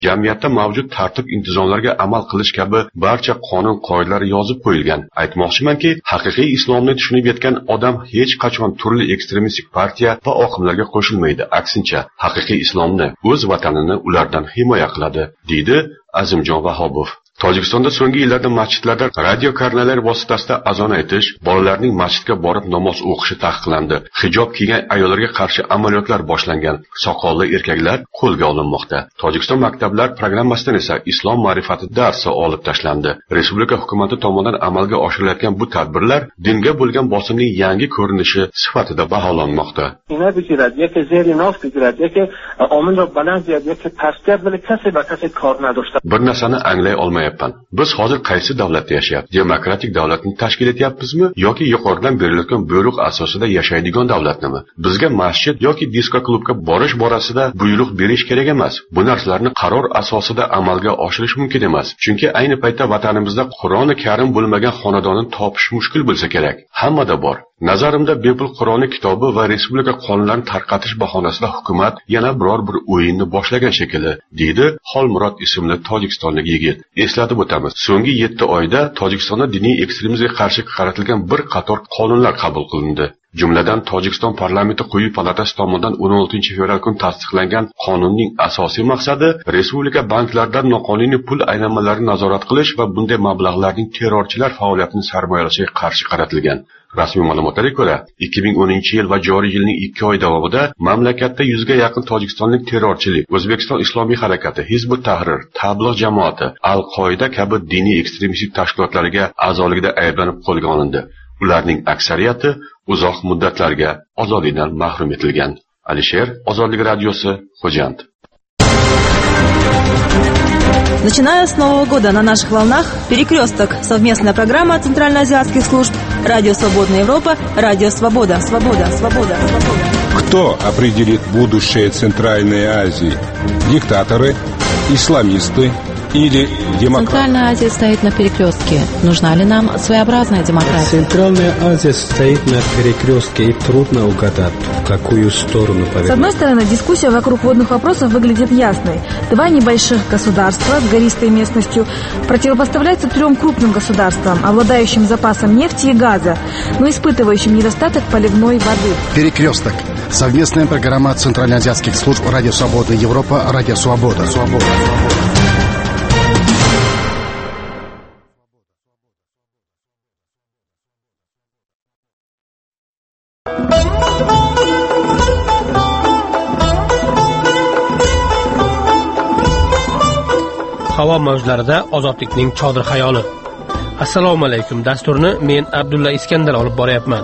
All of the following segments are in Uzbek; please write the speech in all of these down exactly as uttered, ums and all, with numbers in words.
jamiyatda mavjud tartib intizomlarga amal qilish kabi barcha qonun qoidalari yozib qo'yilgan. Aytmoqchimanki, haqiqiy islomni tushunib yetgan odam hech qachon turli ekstremistik partiya va oqimlarga qo'shilmaydi. Aksincha, haqiqiy islomni, o'z vatanini ulardan himoya qiladi, deydi Azimjon Vahobov. Tojikistonda so'nggi yillarda masjidlarda radio karnalar vositasida azon aytish, bolalarning masjidga borib namoz o'qishi taqiqlandi. Hijob kiygan ayollarga qarshi amaliyotlar boshlangan. Soqolli erkaklar qo'lga olinmoqda. Tojikiston maktablar programmasidan esa islom ma'rifati darsi olib tashlandi. Respublika hukumati tomonidan amalga oshirilayotgan bu tadbirlar dinga bo'lgan bosimning yangi ko'rinishi sifatida baholanmoqda. Bir narsani anglay olmayapman. Biz hozir qaysi davlatda yashayapmiz? Demokratik davlatni tashkil etyapmizmi yoki yuqoridan berilayotgan buyruq asosida yashaydigan davlatnimi? Bizga masjid yoki disko klubga borish borasida buyruq berish kerak emas. Bu narsalarni qaror asosida amalga oshirish mumkin emas. Chunki ayni paytda vatanimizda Qur'oni Karim bo'lmagan xonadonni topish mushkul bo'lsa kerak. Hammada bor. Nazarimda bepul Qur'oni kitobi va respublika qonunlarini tarqatish bahonasida hukumat yana biror bir o'yinni boshlagan shekilli, deydi Xolmurod ismli tojikistonlik yigit. Eslatib o'tamiz, so'nggi yetti oyda Tojikistonda diniy ekstremizmga qarshi qaratilgan bir qator qonunlar qabul qilindi. Jumladan Tojikiston parlamenti quyi palatasi tomonidan o'n oltinchi fevral kuni tasdiqlangan qonunning asosiy maqsadi respublika banklaridan noqonuniy pul aylanmalarini nazorat qilish va bunday mablag'larning terrorchilar faoliyatini sarmoyalashiga qarshi qaratilgan. Rasmiy ma'lumotlarga ko'ra, ikki ming o'ninchi yil va joriy yilning ikki oy davomida mamlakatda yuzga yaqin tojikistonlik terrorchilik, O'zbekiston Islomiy harakati, Hizbut Tahrir, Tabligh jamoati, Al-Qoida kabi diniy ekstremistik tashkilotlarga a'zoligida ayblanib qo'lga olindi. Ularning aksariyati uzoq muddatlarga ozodlikdan mahrum etilgan. Alisher, Ozodlik radiosi, Xo'jand. Начиная с Нового года на наших волнах «Перекресток» — совместная программа центральноазиатских служб «Радио Свободная Европа», «Радио Свобода», «Свобода», «Свобода», «Свобода». Кто определит будущее Центральной Азии? Диктаторы, исламисты или демократы? Центральная Азия стоит на перекрестке. Нужна ли нам своеобразная демократия? Центральная Азия стоит на перекрестке, и трудно угадать, в какую сторону повернуть. С одной стороны, дискуссия вокруг водных вопросов выглядит ясной. Два небольших государства с гористой местностью противопоставляются трем крупным государствам, обладающим запасом нефти и газа, но испытывающим недостаток поливной воды. Перекресток. Совместная программа центральноазиатских служб «Радио Свобода Европа», «Радио Свобода». Свобода. Havo mavjlarida ozodlikning chodir xayoli. Assalomu alaykum. Dasturni men Abdulla Iskandar olib boryapman.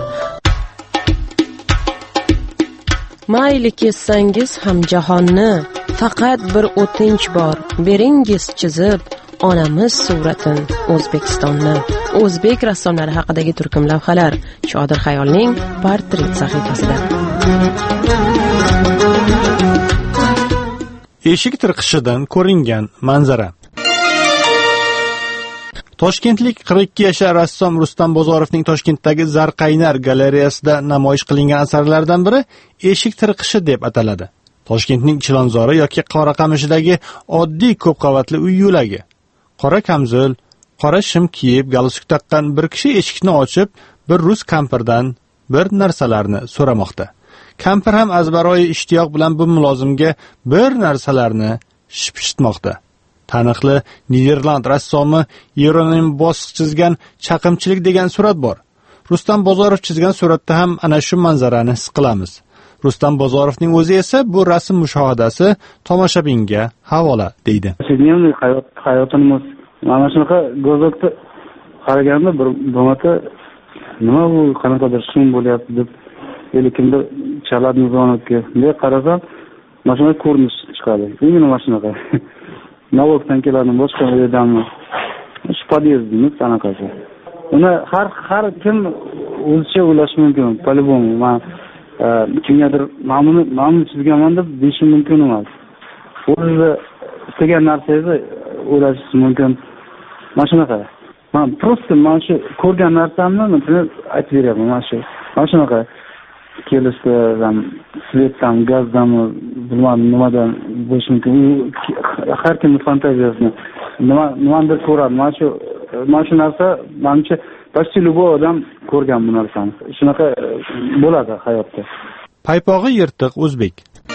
Mayli kessangiz ham jahonni, faqat bir o'tinch bor. Beringiz chizib onamiz suratin O'zbekistonni. O'zbek rassomlari haqidagi turkum lavhalar Chodir xayolning portret sahifasida. Eshik tirqishidan ko'ringan manzara. Toshkentlik qirq ikki yashar rassom Rustam Bozorovning Toshkentdagi Zarqaynar galereyasida namoyish qilingan asarlardan biri Eshik tirqishi deb ataladi. Toshkentning Chilonzori yoki Qoraqamishidagi oddiy ko'p qavatli uy yo'lagi. Qora kamzul, qora shim kiyib, galstuk taqqan bir kishi eshikni ochib, bir rus kampirdan bir narsalarni so'ramoqda. Kampir ham azbaroyi ishtiyoq bilan bu mulozimga bir narsalarni shipshitmoqda. Taniqli Niderland rassomi Yeronim Bosch chizgan Chaqimchilik degan surat bor. Rustam Bozorov chizgan suratda ham ana shu manzarani his qilamiz. Rustam Bozorovning o'zi esa bu rasm mushohadasi tomoshabinga havola deydi. Sevimli hayot hayotimiz mana shunaqa go'zakda qaraganda bir bo'lmasa nima bu qanaqadir shum bo'lyapti deb kimdir chaladi nizonatga. Men qarasam mashina ko'rinish chiqadi. Endi nima shunaqa? Navokdan keladi, boshqa yerdanmi? Shu podyezdimiz anaqasi. Uni har har kim o'zicha o'ylashi mumkin. По-любому, men kimgadir ma'muni ma'mun chizganman deb deyish mumkin emas. O'zi istagan narsangizni o'ylashingiz mumkin. Mana shunaqa. Men просто mana shu ko'rgan narsamni aytib beraman, mana shu. Mana shunaqa. kelishdi, ham svetdan, gazdanmi, bilmadim nimadan bo'lishi mumkin. Har kimning fantaziyasini nima nimadir ko'radi. Mana shu mana shu narsa menimcha почти любой odam ko'rgan bu narsani. Shunaqa bo'ladi hayotda. Paypog'i yirtiq o'zbek.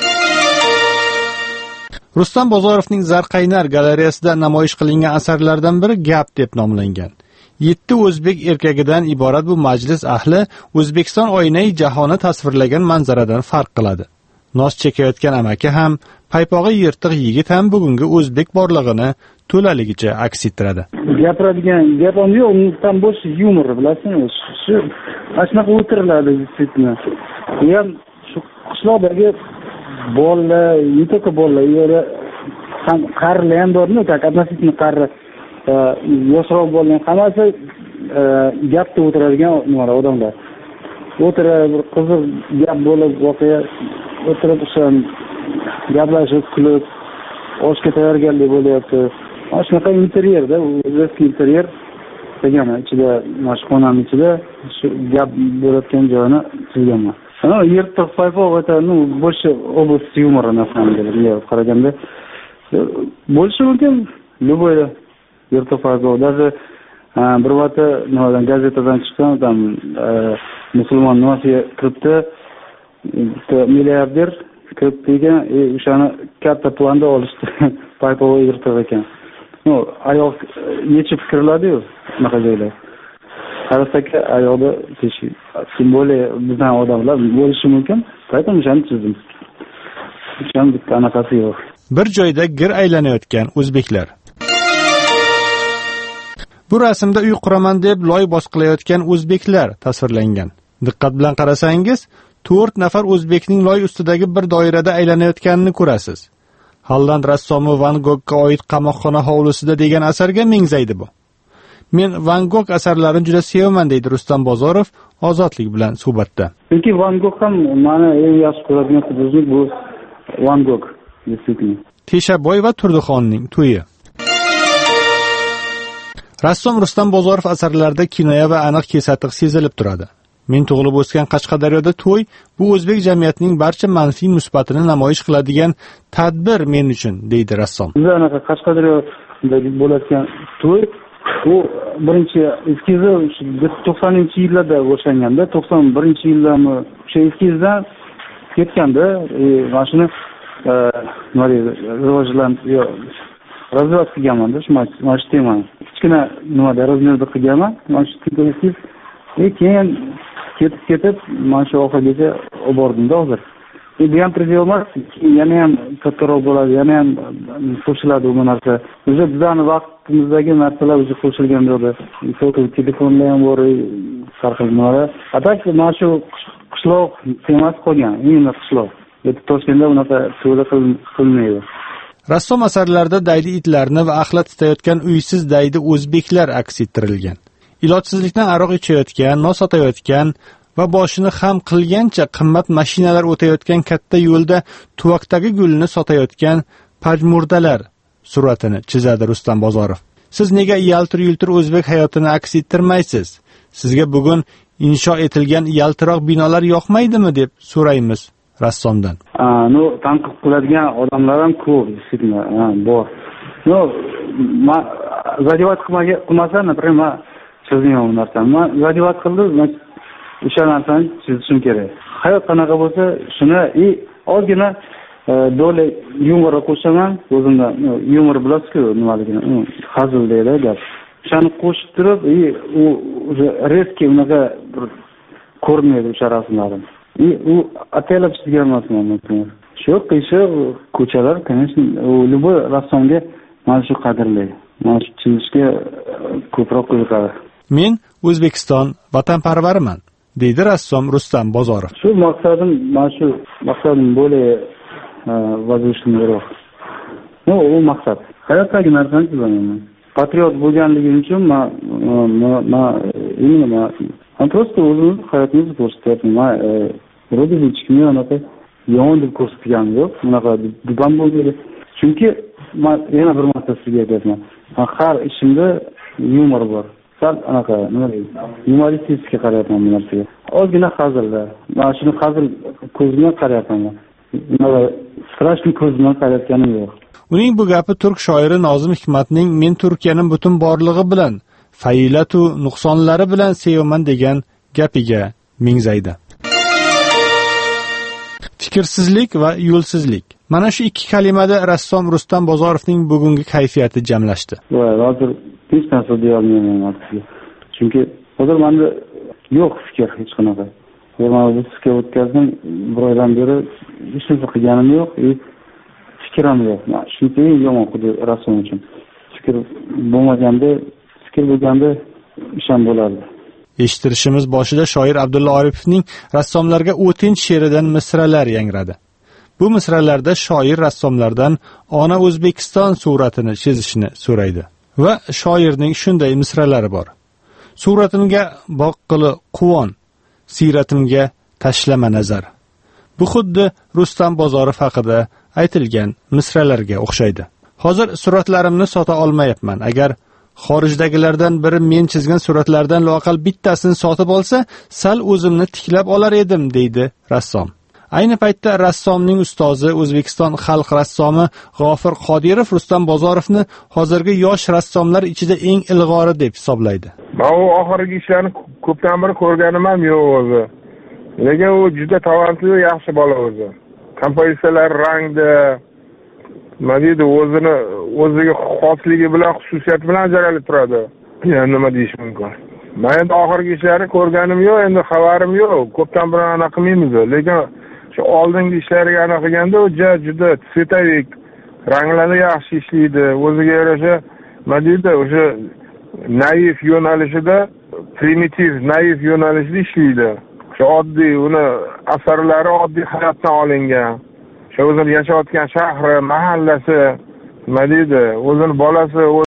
Rustam Bozorovning Zarqaynar galereyasida namoyish qilingan asarlardan biri Gap deb nomlangan. yetti o'zbek erkagidan iborat bu majlis ahli O'zbekiston oynai jahoni tasvirlagan manzaradan farq qiladi. Nos chekayotgan amaki ham, paypog'i yirtiq yigit ham bugungi o'zbek borlig'ini to'laligicha aks ettiradi. Gapiradigan gapim yo'q, undan boshqa yumor, bilasizmi? Shu shunaqa o'tiriladi действительно. Ham shu qishloqdagi bolalar, не только bolalar, ham qarilar ham bormi, так относительно qari yoshroq bo'lgan hammasi gapda o'tiradigan nimalar odamlar. O'tirib bir qiziq gap bo'lib voqea o'tirib o'sha gaplashib kulib oshga tayyorgarlik bo'lyapti. Mana shunaqa interyerda, o'zbek interyer degan ichida, mashxonaning ichida shu gap bo'layotgan joyini chizganman. Ana yirtiq paypoq o'ta, ну, больше область юмора на самом деле. Men qaraganda bo'lishi mumkin любой yirtiq paypoq. Даже bir vaqt nimadan gazetadan chiqqan, tam musulmon nimasiga kiribdi, milliarder kiribdi ekan, o'shani katta planda olishdi. Paypoq yirtiq ekan. No, ayoq yechib kiriladi-yu, shunaqa joylar. Qarasak, ayoqda teshik. Kim bo'li bizdan odamlar bo'lishi mumkin. Qaytam o'shani chizdim. O'shan bitta anaqasi yo'q. Bir joyda gir aylanayotgan o'zbeklar. Bu rasmda uy quraman deb loy bosqilayotgan o'zbeklar tasvirlangan. Diqqat bilan qarasangiz, to'rt nafar o'zbekning loy ustidagi bir doirada aylanayotganini ko'rasiz. Holland rassomi Van Goghga oid qamoqxona hovlisida degan asarga mengzaydi bu. Men Van Gogh asarlarini juda sevaman deydi Rustam Bozorov Ozodlik bilan suhbatda. Chunki Van Gogh ham meni eng yaxshi ko'radigan hududlik bu Van Gogh, действительно. Teshaboy va Turdixonning to'yi. Rassom Rustam Bozorov asarlarida kinoya va aniq kesatiq sezilib turadi. Men tug'ilib o'sgan Qashqadaryoda to'y bu o'zbek jamiyatining barcha manfiy musbatini namoyish qiladigan tadbir men uchun, deydi rassom. Bizda anaqa Qashqadaryoda bo'layotgan to'y u birinchi eskizi to'qsoninchi yillarda boshlangan-da, to'qson birinchi yildami o'sha eskizdan ketganda, mana shuni nima deydi, rivojlantirib razvat qilganman-da, shu mana shu temani. Kichkina nimada razmerda qilganman, mana shu eskiz. E keyin ketib ketib mana shu oxirigacha olib bordim-da hozir. E bu ham predel emas, yana ham kattaroq bo'ladi, yana ham qo'shiladi bu narsa. O'zi bizning vaqtimizdagi narsalar o'zi qo'shilgan bo'ldi. Foto telefonlar ham bor, har xil nimalar. Atak mana shu qishloq temasi qolgan, eng qishloq. Toshkentda unaqa to'la qilmaydi. Rassom asarlarida daydi itlarni va axlat titayotgan uysiz daydi o'zbeklar aks ettirilgan. Ilojsizlikdan aroq ichayotgan, nos sotayotgan va boshini xam qilgancha qimmat mashinalar o'tayotgan katta yo'lda tuvakdagi gulni sotayotgan pajmurdalar suratini chizadi Rustam Bozorov. Siz nega yaltir-yultir o'zbek hayotini aks ettirmaysiz? Sizga bugun insho etilgan yaltiroq binolar yoqmaydimi deb so'raymiz rassomdan. Ah, no, tanqid qiladigan odamlar ham ko'p, действительно, bor. No, ma zadevat qilmasa, например, chizmayman bu narsani. Men zadevat qildim, men o'sha narsani chizishim kerak. Hayot qanaqa bo'lsa, shuni и ozgina do'li yumor qo'shaman, o'zimda yumor bilasiz-ku, nimaligini, hazil deydi gap. O'shani qo'shib turib, и u резкий unaqa ko'rinmaydi o'sha rasmlarim. И u atalab chizgan emasman, например. Shu qiyshiq ko'chalar, конечно, любой rassomga mana shu qadrlaydi. Mana shu chizishga ko'proq qiziqadi. Men O'zbekiston vatanparvariman, deydi rassom Rustam Bozorov. Shu maqsadim, mana shu maqsadim bo'li vazifalarimiz. No, u maqsad. Hayotdagi narsani chizaman. Patriot bo'lganligim uchun men men именно men просто o'zimiz hayotimizni ko'rsatyapman. Вроде бы chiqmay anaqa yomon deb ko'rsatganim yo'q. Bunaqa dubam bo'lmaydi. Chunki men yana bir marta sizga aytaman. Har ishimda yumor bor. sal anaqa nima deydi, yumoristikka qarayapman bu narsaga. Ozgina hazilda. Mana shuni hazil ko'z bilan qarayapman. Nima strashniy ko'z bilan qarayotganim yo'q. Uning bu gapi turk shoiri Nozim Hikmatning "Men Turkiyaning butun borlig'i bilan, faylatu nuqsonlari bilan sevaman" degan gapiga mingzaydi. Fikrsizlik va yo'lsizlik. Mana shu ikki kalimada rassom Rustam Bozorovning bugungi kayfiyati jamlashdi. Voy, hozir hech narsa deya olmayman sizga. Chunki hozir menda yo'q fikr hech qanaqa. Men bu sizga o'tkazdim, bir oydan beri hech narsa qilganim yo'q, fikr ham yo'q. Shuncha yomon qildi rassom uchun. Fikr bo'lmaganda, fikr bo'lganda ish ham bo'lardi. Eshittirishimiz boshida shoir Abdulla Oripovning rassomlarga o'tinch she'ridan misralar yangradi. Bu misralarda shoir rassomlardan ona O'zbekiston suratini chizishni so'raydi va shoirning shunday misralari bor. Suratimga boqqili quvon, siratimga tashlama nazar. Bu xuddi Rustam Bozorov haqida aytilgan misralarga o'xshaydi. Hozir suratlarimni sota olmayapman. Agar xorijdagilardan biri men chizgan suratlardan loaqal bittasini sotib olsa, sal o'zimni tiklab olar edim, deydi rassom. Ayni paytda rassomning ustozi O'zbekiston xalq rassomi G'ofir Qodirov Rustam Bozorovni hozirgi yosh rassomlar ichida eng ilg'ori deb hisoblaydi. Men u oxirgi ishlarni ko'pdan beri ko'rganim ham yo'q o'zi. Lekin u juda talantli va yaxshi bola o'zi. Kompozitsiyalar rangda, nima deydi, o'zini o'ziga xosligi bilan, xususiyati bilan ajralib turadi. Yani nima deyish mumkin. Men endi oxirgi ishlarni ko'rganim yo'q, endi xabarim yo'q. Ko'pdan beri anaqa qilmaymiz, lekin shu oldingi ishlariga anaqa qilganda u juda svetavik, ranglarni yaxshi ishlaydi, o'ziga yarasha, nima deydi, o'sha naif yo'nalishida, primitiv, naif yo'nalishda ishlaydi. Shu oddiy, uni asarlari oddiy hayotdan olingan. Shu o'zini yashayotgan shahri, mahallasi, nima deydi, o'zini bolasi